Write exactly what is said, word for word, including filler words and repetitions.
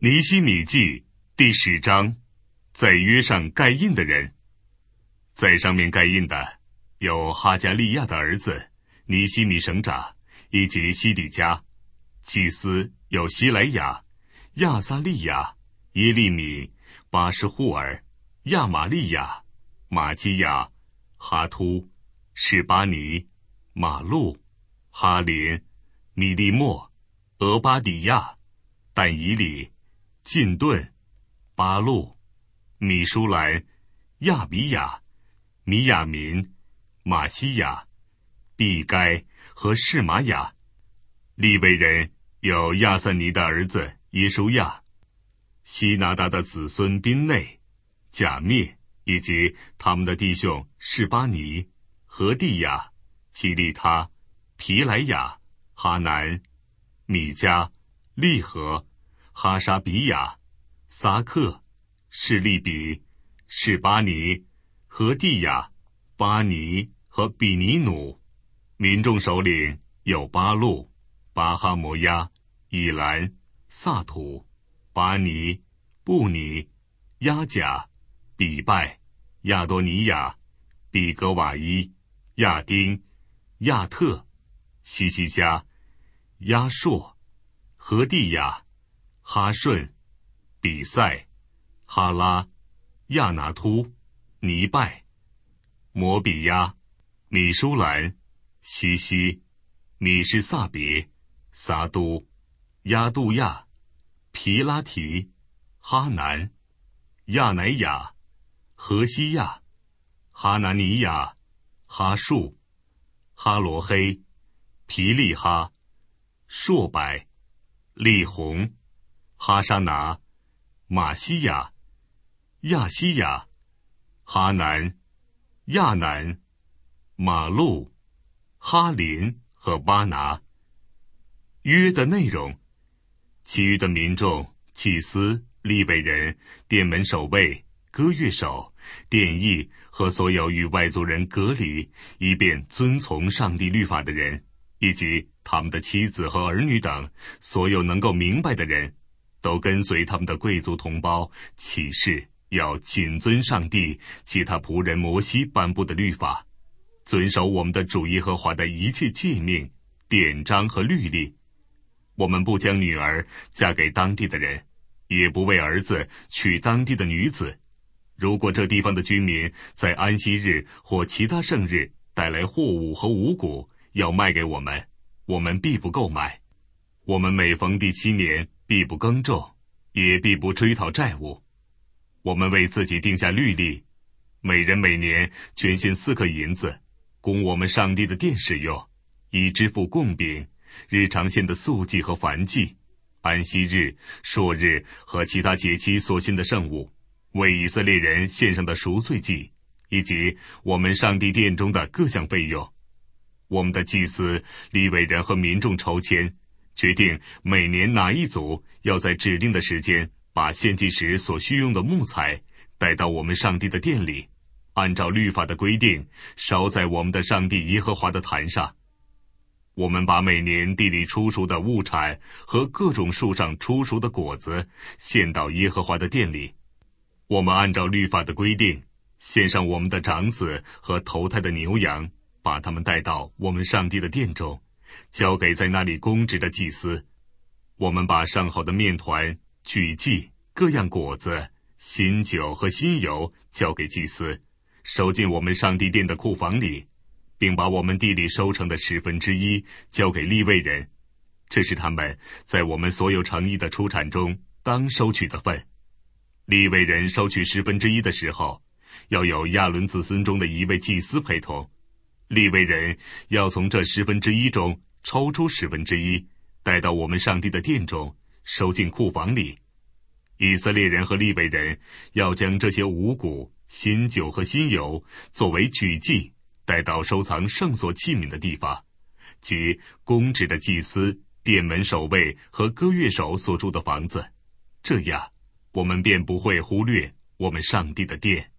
尼希米记第十章，在约上盖印的人。在上面盖印的有哈加利亚的儿子尼希米省长，以及西底家。祭司有希莱亚、亚撒利亚、耶利米、巴什户尔、亚玛利亚、马基亚、哈突、示巴尼、马路、哈林、米利莫、俄巴底亚、但以里、进顿、巴路、米舒兰、亚比亚、米亚民、马西亚、毕该和示玛雅。利未人有亚瑟尼的儿子耶书亚、希拿达的子孙宾内、贾灭，以及他们的弟兄示巴尼、何地亚、基利他、皮莱亚、哈南、米迦、利和、哈沙比亚、撒克、示利比、示巴尼、何地亚、巴尼和比尼努。民众首领有巴路、巴哈摩亚、以兰、萨土、巴尼、布尼、亚甲、比拜、亚多尼亚、比格瓦伊、亚丁、亚特、西西加、亚硕、何地亚、哈顺、比赛、哈拉、亚拿突、尼拜、摩比亚、米舒兰、西西、米什萨别、撒都、亚杜亚、皮拉提、哈南、亚乃雅、何西亚、哈拿尼亚、哈树、哈罗黑、皮利哈、硕柏、利红、哈沙拿、马西亚、亚西亚、哈南、亚南、马路、哈林和巴拿。约的内容，其余的民众、祭司、利未人、殿门守卫、歌乐手、殿役和所有与外族人隔离，以便遵从上帝律法的人，以及他们的妻子和儿女等所有能够明白的人，都跟随他们的贵族同胞起誓要谨遵上帝及他仆人摩西颁布的律法，遵守我们的主耶和华的一切诫命、典章和律例。我们不将女儿嫁给当地的人，也不为儿子娶当地的女子。如果这地方的居民在安息日或其他圣日带来货物和五谷要卖给我们，我们必不购买。我们每逢第七年必不耕种，也必不追讨债务。我们为自己定下律例，每人每年捐献四克银子，供我们上帝的殿使用，以支付供饼、日常献的素祭和燔祭、安息日、朔日和其他节期所献的圣物，为以色列人献上的赎罪祭，以及我们上帝殿中的各项费用。我们的祭司、利未人和民众抽签，决定每年哪一组要在指定的时间把献祭时所需用的木材带到我们上帝的殿里，按照律法的规定烧在我们的上帝耶和华的坛上。我们把每年地里出熟的物产和各种树上出熟的果子献到耶和华的殿里。我们按照律法的规定献上我们的长子和头胎的牛羊，把它们带到我们上帝的殿中，交给在那里公职的祭司。我们把上好的面团、举祭、各样果子、新酒和新油交给祭司，收进我们上帝殿的库房里，并把我们地里收成的十分之一交给利未人，这是他们在我们所有城邑的出产中当收取的份。利未人收取十分之一的时候，要有亚伦子孙中的一位祭司陪同。利未人要从这十分之一中抽出十分之一，带到我们上帝的殿中，收进库房里。以色列人和利未人要将这些五谷、新酒和新油作为举祭，带到收藏圣所器皿的地方，即公职的祭司、殿门守卫和歌乐手所住的房子。这样，我们便不会忽略我们上帝的殿。